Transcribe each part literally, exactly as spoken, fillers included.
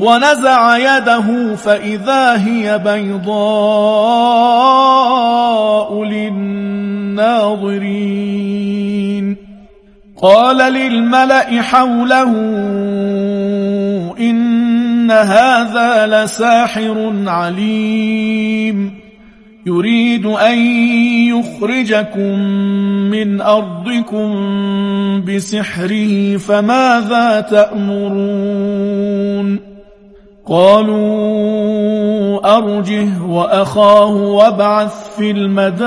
ونزع يده فإذا هي بيضاء للناظرين. قال للملأ حوله إن هذا لساحر عليم يريد أن يخرجكم من أرضكم بسحره فماذا تأمرون؟ قالوا أرجه وأخاه وابعث في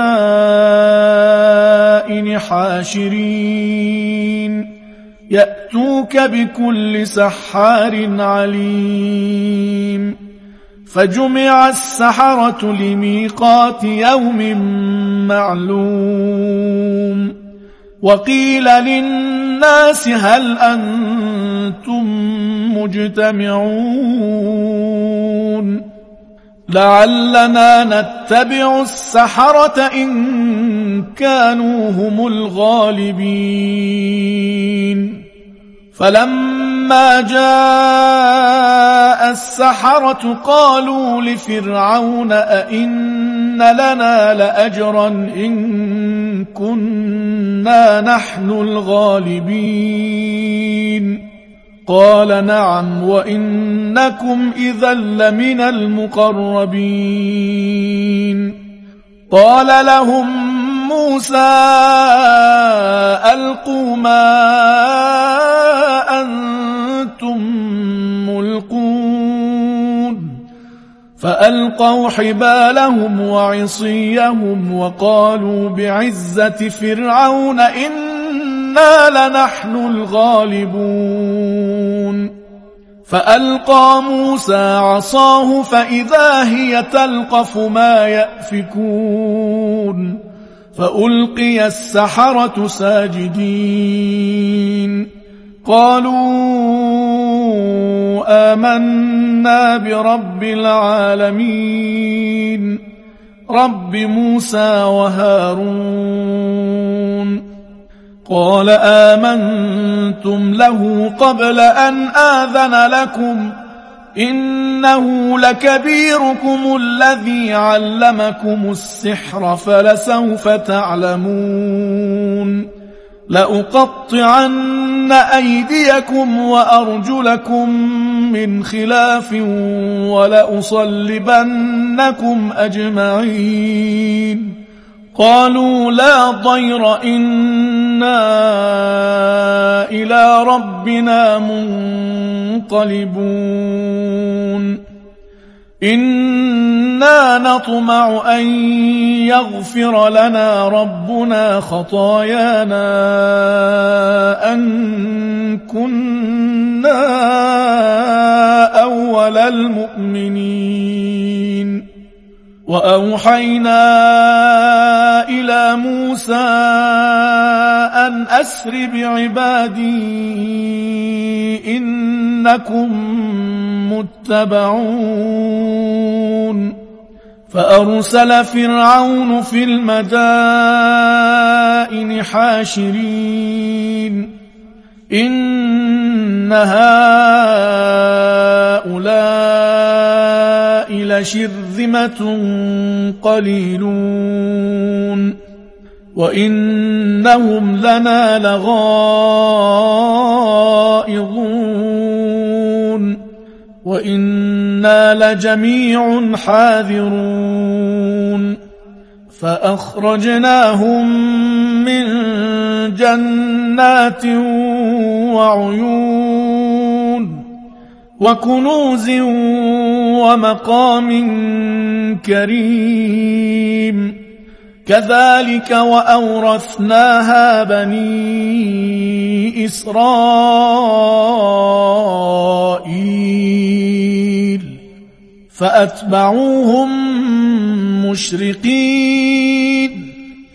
المدائن حاشرين يأتوك بكل سحار عليم. فجمع السحرة لميقات يوم معلوم. وقيل للناس هل أنتم مجتمعون لعلنا نتبع السحرة إن كانوا هم الغالبين. فلما جاء السحرة قالوا لفرعون أئن لنا لأجرا إن كنا نحن الغالبين؟ قال نعم وإنكم إذا لمن المقربين. قال لهم موسى ألقوا ما أنتم ملقون. فألقوا حبالهم وعصيهم وقالوا بعزة فرعون إنا لنحن الغالبون. فألقى موسى عصاه فإذا هي تلقف ما يأفكون. فألقي السحرة ساجدين قالوا آمنا برب العالمين رب موسى وهارون. قال آمنتم له قبل أن آذن لكم إنه لكبيركم الذي علمكم السحر فلسوف تعلمون لأقطعن أيديكم وأرجلكم من خلاف ولأصلبنكم أجمعين. قالوا لا ضير إنا إلى ربنا منقلبون. إنا نطمع أن يغفر لنا ربنا خطايانا أن كنا أول المؤمنين. وأوحينا إلى موسى أن أسر بعبادي إنكم متبعون. فأرسل فرعون في المدائن حاشرين إن هؤلاء لشرذمة قليلون وإنهم لنا لغائظون وإنا لجميع حاذرون. فأخرجناهم من جنات وعيون وكنوز ومقام كريم كذلك وأورثناها بني إسرائيل فأتبعوهم مشرقين.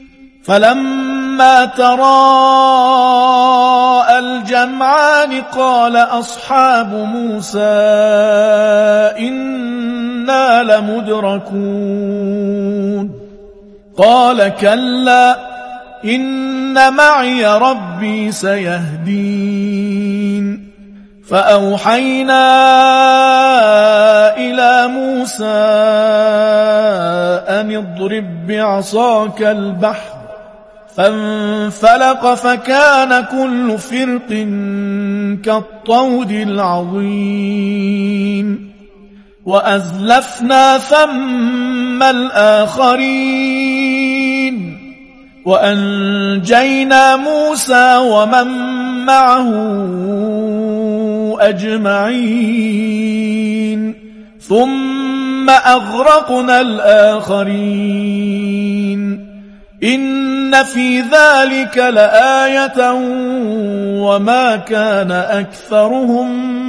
فلما تراءى الجمعان قال أصحاب موسى إنا لمدركون. قال كلا إن معي ربي سيهدين. فأوحينا إلى موسى أن اضرب بعصاك البحر فانفلق فكان كل فرق كالطود العظيم وأزلفنا ثم الآخرين وأنجينا موسى ومن معه أجمعين ثم أغرقنا الآخرين إن في ذلك لآية وما كان أكثرهم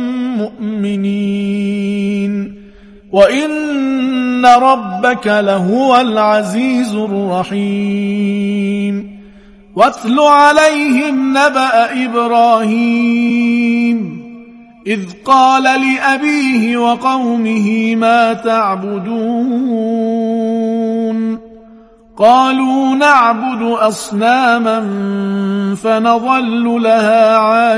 مؤمنين وإن ربك لهو العزيز الرحيم واتل عليهم نبأ إبراهيم إذ قال لأبيه وقومه ما تعبدون قالوا نعبد أصناما فنظل لها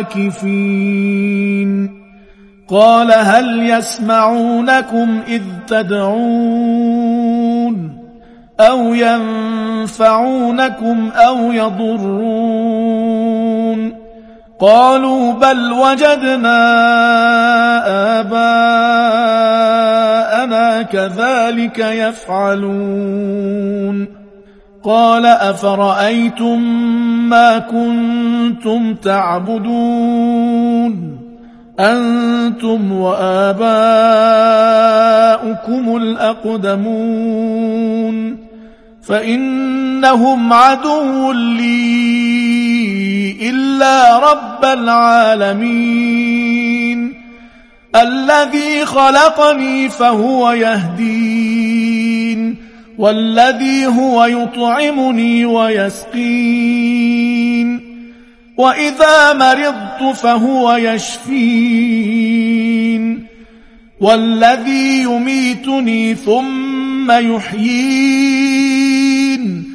عاكفين قال هل يسمعونكم إذ تدعون أو ينفعونكم أو يضرون قالوا بل وجدنا آباءنا كذلك يفعلون قال أفرأيتم ما كنتم تعبدون أنتم وآباؤكم الأقدمون فإنهم عدو لي إلا رب العالمين الذي خلقني فهو يهدين والذي هو يطعمني ويسقين وإذا مرضت فهو يشفين والذي يميتني ثم يحيين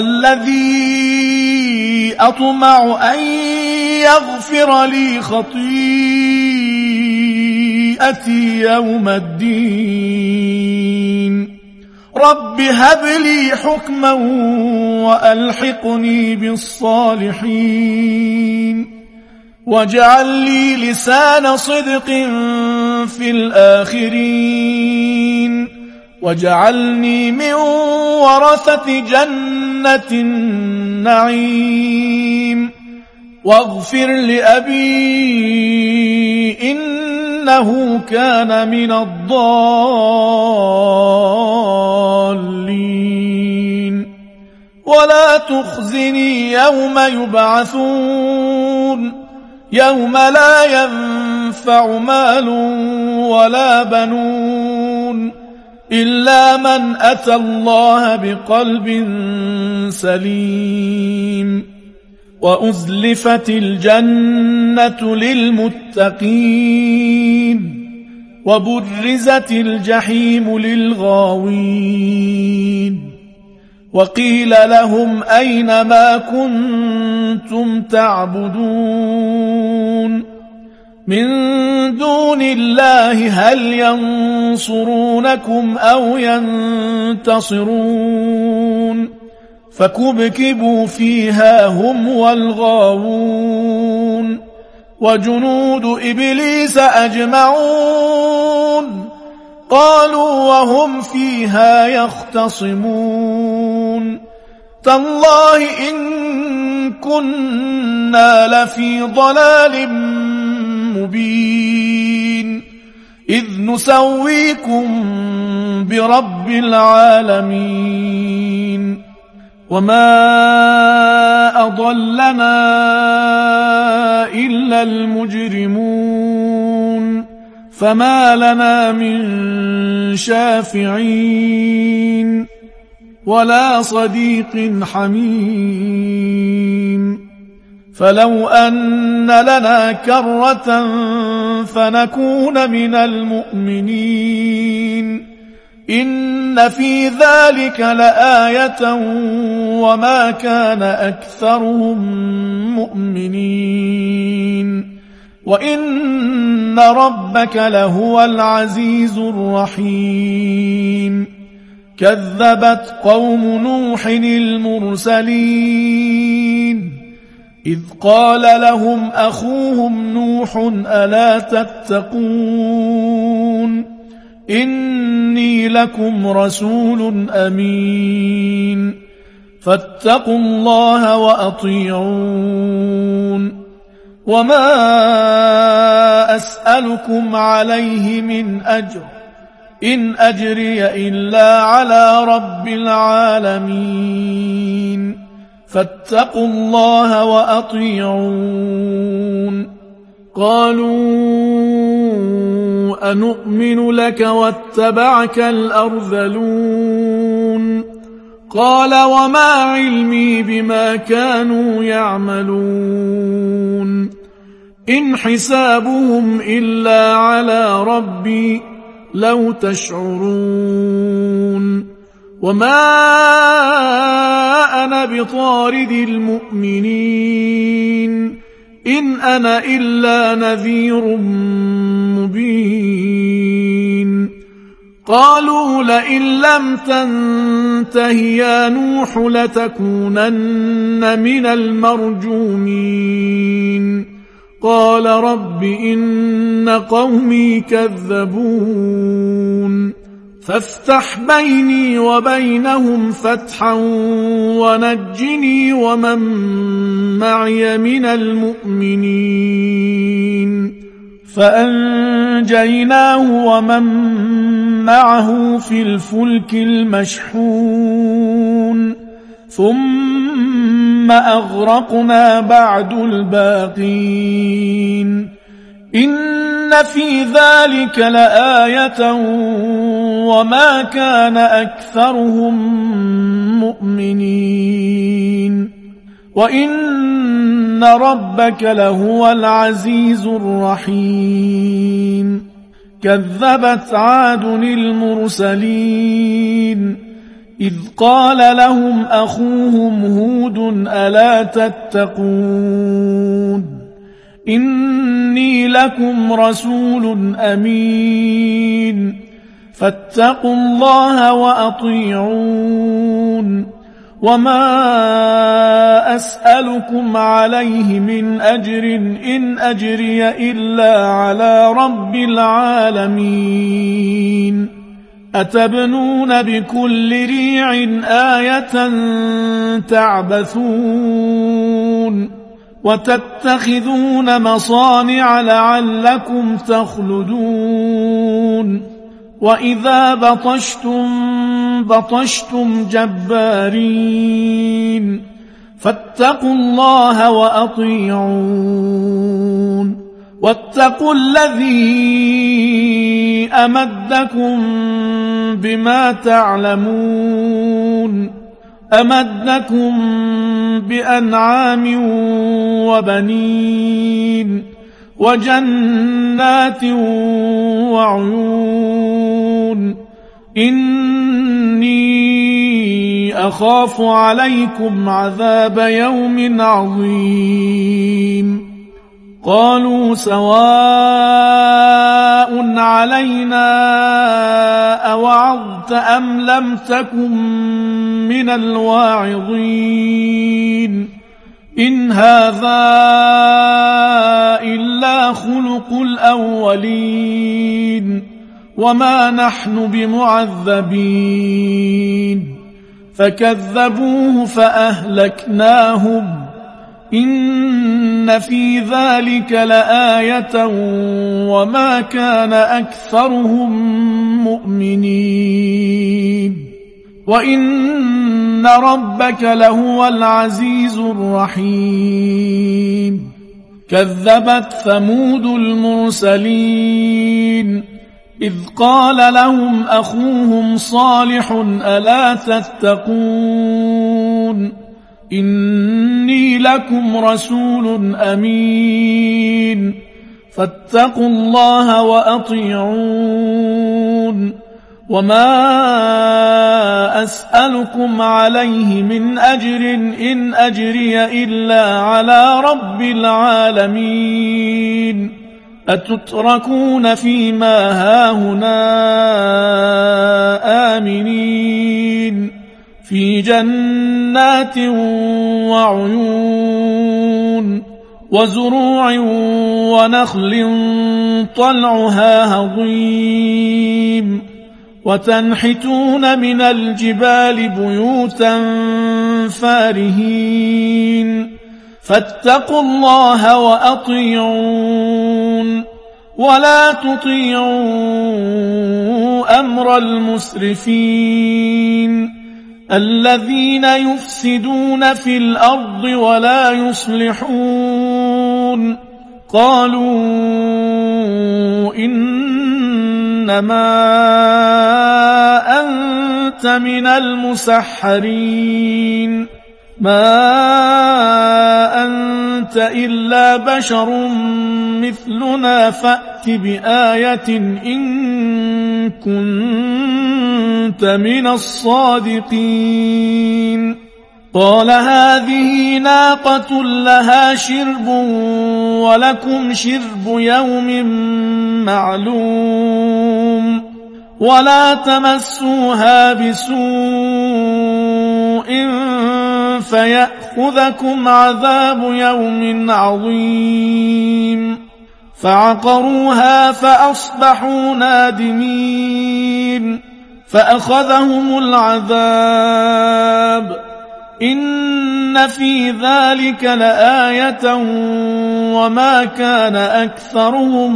والذي أطمع أن يغفر لي خطيئتي يوم الدين رب هب لي حكما وألحقني بالصالحين واجعل لي لسان صدق في الآخرين واجعلني من ورثة جنة النعيم واغفر لأبي إنه كان من الضالين ولا تخزني يوم يبعثون يوم لا ينفع مال ولا بنون إلا من أتى الله بقلب سليم وأزلفت الجنة للمتقين وبرزت الجحيم للغاوين وقيل لهم أين ما كنتم تعبدون من دون الله هل ينصرونكم أو ينتصرون فكبكبوا فيها هم والغاوون وجنود إبليس أجمعون قالوا وهم فيها يختصمون تالله إن كنا لفي ضلال مبين إذ نسويكم برب العالمين وما أضلنا إلا المجرمون فما لنا من شافعين ولا صديق حميم فلو أن لنا كرة فنكون من المؤمنين إن في ذلك لآية وما كان أكثرهم مؤمنين وإن ربك لهو العزيز الرحيم كذبت قوم نوح المرسلين إذ قال لهم أخوهم نوح ألا تتقون إني لكم رسول أمين فاتقوا الله وأطيعون وما أسألكم عليه من أجر إن أجري إلا على رب العالمين فاتقوا الله وأطيعون قالوا أنؤمن لك واتبعك الأرذلون قال وما علمي بما كانوا يعملون إن حسابهم إلا على ربي لو تشعرون وما أنا بطارد المؤمنين إن أنا إلا نذير مبين قالوا لئن لم تنته يا نوح لتكونن من المرجومين قال رب إن قومي كذبون فافتح بيني وبينهم فتحا ونجني ومن معي من المؤمنين فأنجيناه ومن معه في الفلك المشحون ثم أغرقنا بعد الباقين إن في ذلك لآية وما كان أكثرهم مؤمنين وإن ربك لهو العزيز الرحيم كذبت عاد المرسلين إذ قال لهم أخوهم هود ألا تتقون إني لكم رسول أمين فاتقوا الله وأطيعون وما أسألكم عليه من أجر إن أجري إلا على رب العالمين أتبنون بكل ريع آية تعبثون وتتخذون مصانع لعلكم تخلدون وإذا بطشتم بطشتم جبارين فاتقوا الله وأطيعون واتقوا الذي أمدكم بما تعلمون أمدكم بأنعام وبنين وجنات وعيون إني أخاف عليكم عذاب يوم عظيم قالوا سواء علينا أوعظت أم لم تكن من الواعظين إن هذا إلا خلق الأولين وما نحن بمعذبين فكذبوه فأهلكناهم إن في ذلك لآية وما كان أكثرهم مؤمنين وإن ربك لهو العزيز الرحيم كذبت ثمود المرسلين إذ قال لهم أخوهم صالح ألا تتقون إني لكم رسول أمين فاتقوا الله وأطيعون وما أسألكم عليه من أجر إن أجري إلا على رب العالمين أتتركون فيما هاهنا آمنين في جنات وعيون وزروع ونخل طلعها هضيم وتنحتون من الجبال بيوتا فارهين فاتقوا الله وأطيعون ولا تطيعوا أمر المسرفين الذين يفسدون في الأرض ولا يصلحون قالوا إنما أنت من المسحرين ما أنت إلا بشر مثلنا فأت بآية إن كنت من الصادقين قال هذه ناقة لها شرب ولكم شرب يوم معلوم ولا تمسوها بسوء فيأخذكم عذاب يوم عظيم فعقروها فأصبحوا نادمين فأخذهم العذاب إن في ذلك لآية وما كان أكثرهم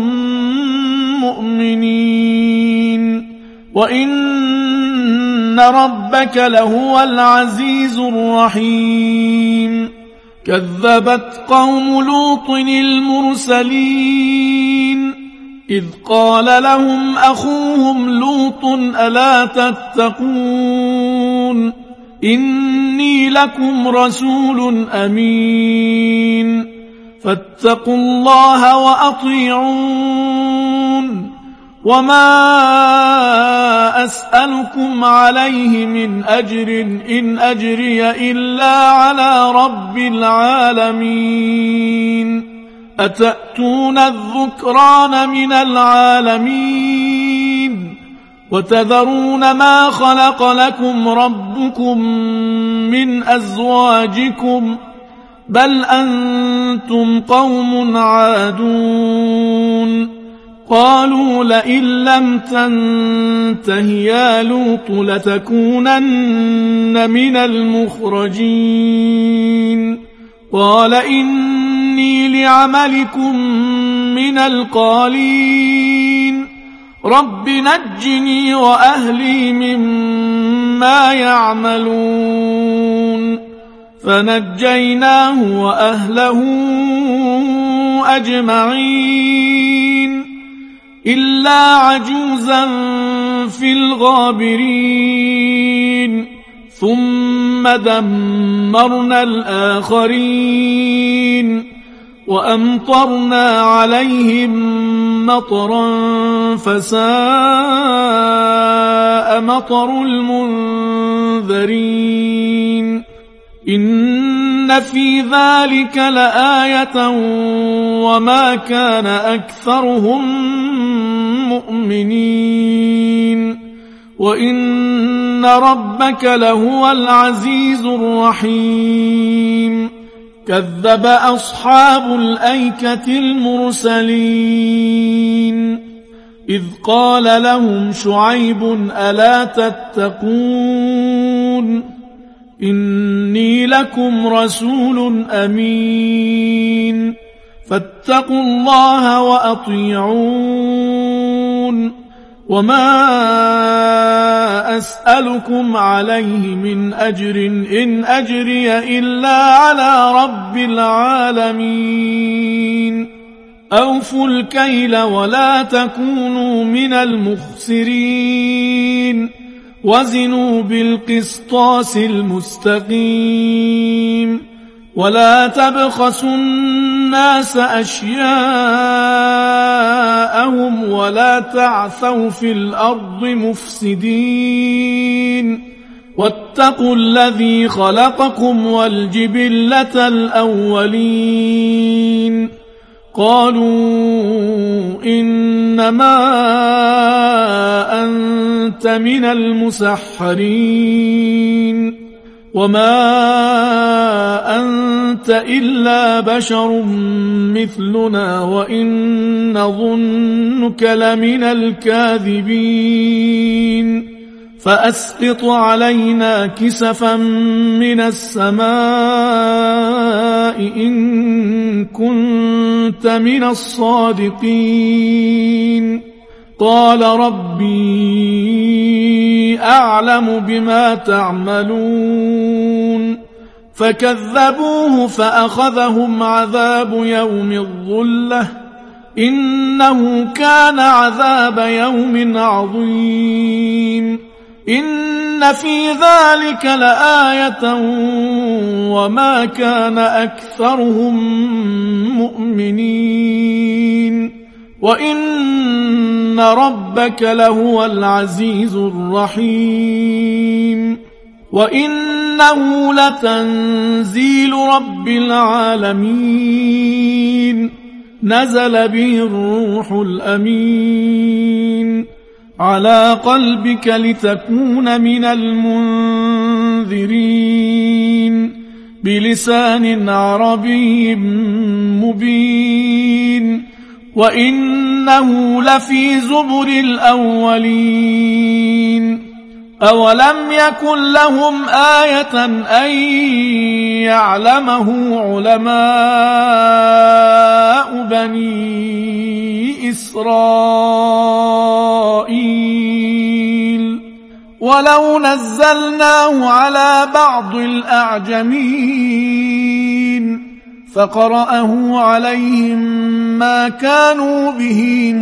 مؤمنين وإن ربك لهو العزيز الرحيم كذبت قوم لوط المرسلين إذ قال لهم أخوهم لوط ألا تتقون إني لكم رسول أمين فاتقوا الله وأطيعون وما أسألكم عليه من أجر إن أجري إلا على رب العالمين أتأتون الذكران من العالمين وتذرون ما خلق لكم ربكم من أزواجكم بل أنتم قوم عادون قالوا لئن لم تنته يا لوط لتكونن من المخرجين قال إني لعملكم من القالين رب نجني وأهلي مما يعملون فنجيناه وأهله أجمعين إلا عجوزا في الغابرين ثم دمرنا الآخرين وأمطرنا عليهم مطرا فساء مطر المنذرين إن في ذلك لآية وما كان أكثرهم مؤمنين وإن ربك لهو العزيز الرحيم كذب أصحاب الأيكة المرسلين إذ قال لهم شعيب ألا تتقون إني لكم رسول أمين فاتقوا الله وأطيعون وما أسألكم عليه من أجر إن أجري إلا على رب العالمين أوفوا الكيل ولا تكونوا من المخسرين وزنوا بالقسطاس المستقيم ولا تبخسوا الناس أشياءهم ولا تعثوا في الأرض مفسدين واتقوا الذي خلقكم والجبلة الأولين قالوا إنما أنت من المسحرين وما أنت إلا بشر مثلنا وإن نظنك لمن الكاذبين فأسقط علينا كسفا من السماء إن كنت من الصادقين قال ربي أعلم بما تعملون فكذبوه فأخذهم عذاب يوم الظلة إنه كان عذاب يوم عظيم إن في ذلك لآية وما كان أكثرهم مؤمنين وإن ربك لهو العزيز الرحيم وإنه لتنزيل رب العالمين نزل به الروح الأمين على قلبك لتكون من المنذرين بلسان عربي مبين وإنه لفي زبر الأولين أولم يكن لهم آية أن يعلمه علماء بني إسرائيل ولو نزلناه على بعض الأعجمين فقرأه عليهم ما كانوا به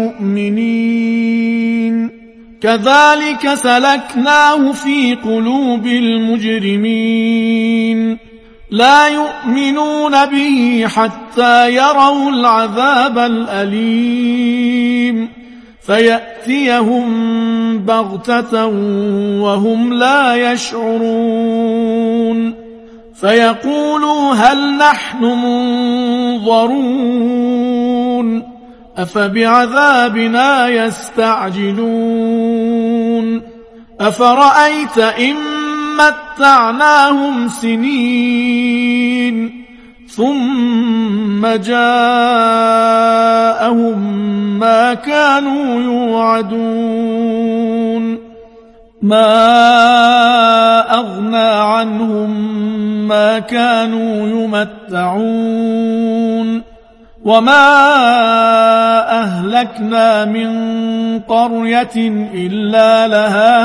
مؤمنين كذلك سلكناه في قلوب المجرمين لا يؤمنون به حتى يروا العذاب الأليم فيأتيهم بغتة وهم لا يشعرون فيقولوا هل نحن منظرون أفبعذابنا يستعجلون أفرأيت إن متعناهم سنين ثم جاءهم ما كانوا يوعدون ما أغنى عنهم ما كانوا يمتعون وما أهلكنا من قرية إلا لها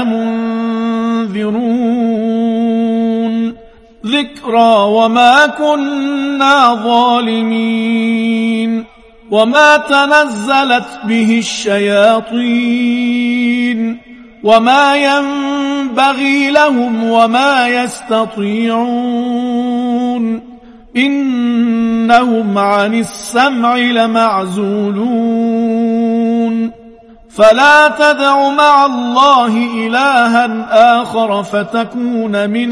منذرون ذكرى وما كنا ظالمين وما تنزلت به الشياطين وما ينبغي لهم وما يستطيعون إنهم عن السمع لمعزولون فلا تدع مع الله إلها آخر فتكون من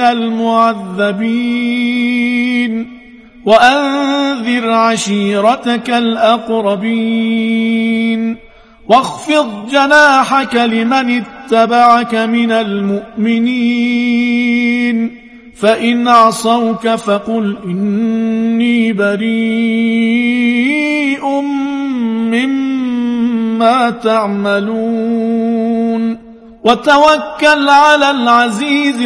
المعذبين وأنذر عشيرتك الأقربين واخفض جناحك لمن اتبعك من المؤمنين فإن عصوك فقل إني بريء مما تعملون وتوكل على العزيز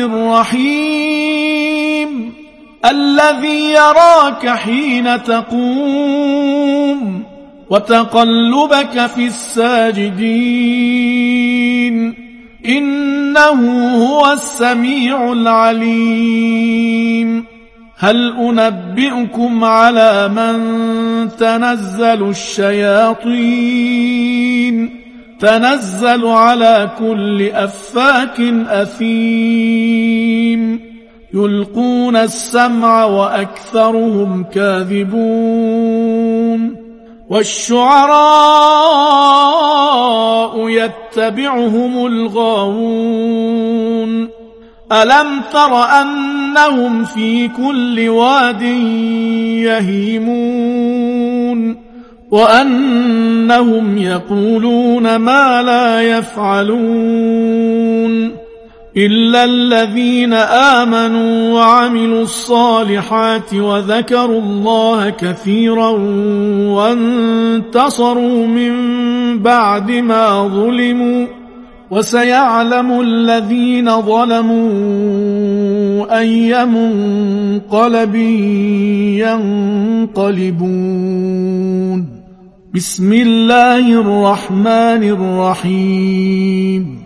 الرحيم الذي يراك حين تقوم وتقلبك في الساجدين إنه هو السميع العليم هل أنبئكم على من تنزل الشياطين تنزل على كل أفاك أثيم يلقون السمع وأكثرهم كاذبون والشعراء يتبعهم الغاوون ألم تر أنهم في كل واد يهيمون وأنهم يقولون ما لا يفعلون إلا الذين آمنوا وعملوا الصالحات وذكروا الله كثيرا وانتصروا من بعد ما ظلموا وسيعلم الذين ظلموا أي منقلب ينقلبون. بسم الله الرحمن الرحيم.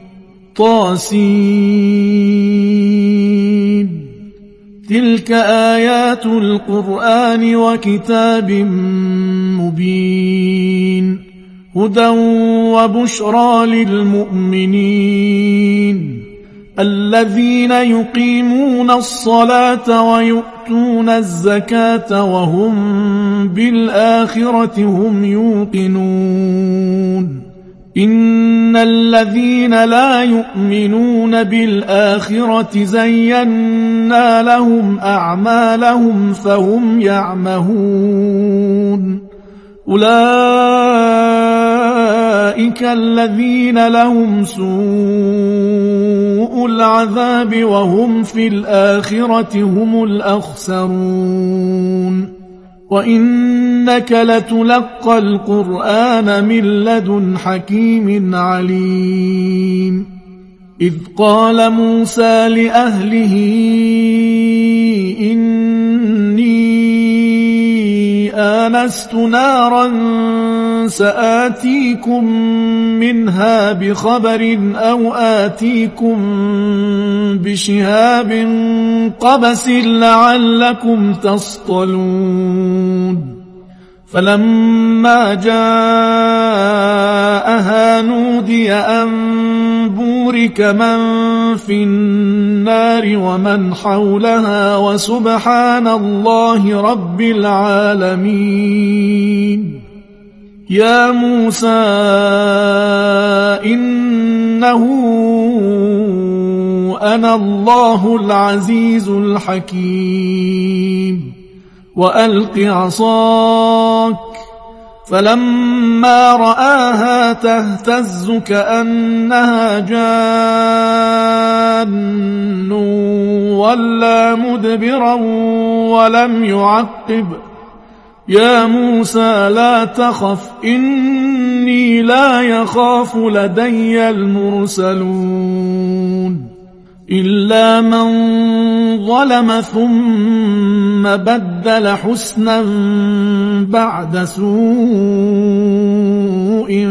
طاسين. تلك آيات القرآن وكتاب مبين هدى وبشرى للمؤمنين الذين يقيمون الصلاة ويؤتون الزكاة وهم بالآخرة هم يوقنون. إن الذين لا يؤمنون بالآخرة زينا لهم أعمالهم فهم يعمهون. أولئك الذين لهم سوء العذاب وهم في الآخرة هم الأخسرون. وإنك لتلقى القرآن من لدن حكيم عليم. إذ قال موسى لأهله إني آنست نارا سآتيكم منها بخبر أو آتيكم بشهاب قبس لعلكم تصطلون. فلما جاءها نودي أن بورك من في النار ومن حولها وسبحان الله رب العالمين. يا موسى إنه أنا الله العزيز الحكيم. وألق عصاك فلما رآها تهتز كأنها جان ولا مدبرا ولم يعقب. يا موسى لا تخف إني لا يخاف لدي المرسلون. إلا من ظلم ثم بدل حسنا بعد سوء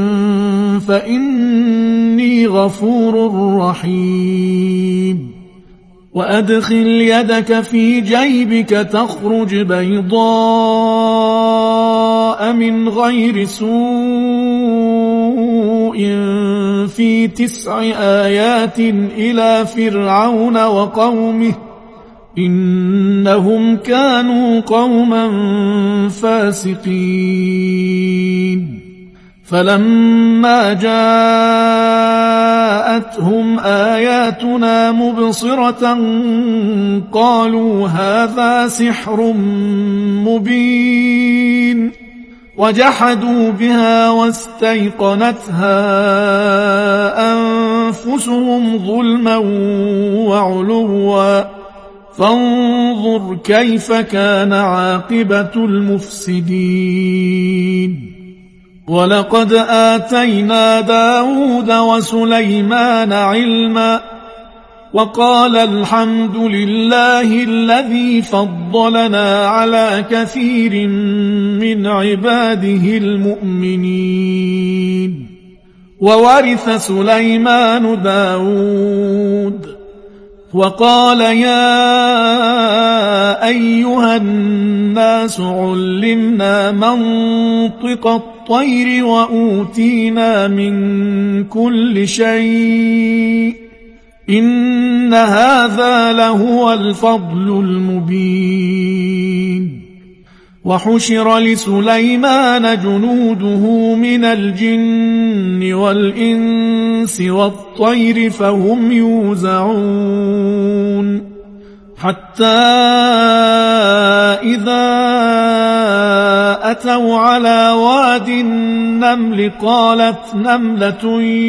فإني غفور رحيم. وأدخل يدك في جيبك تخرج بيضاء من غير سوء في تسع آيات إلى فرعون وقومه إنهم كانوا قوما فاسقين. فلما جاءتهم آياتنا مبصرة قالوا هذا سحر مبين. وجحدوا بها واستيقنتها أنفسهم ظلما وعلوا فانظر كيف كان عاقبة المفسدين. ولقد آتينا داود وسليمان علما وقال الحمد لله الذي فضلنا على كثير من عباده المؤمنين. وورث سليمان داود وقال يا أيها الناس علمنا منطق الطير وأوتينا من كل شيء إن هذا لهو الفضل المبين. وحشر لسليمان جنوده من الجن والإنس والطير فهم يوزعون حتى إذا أتوا على واد النمل قالت نملة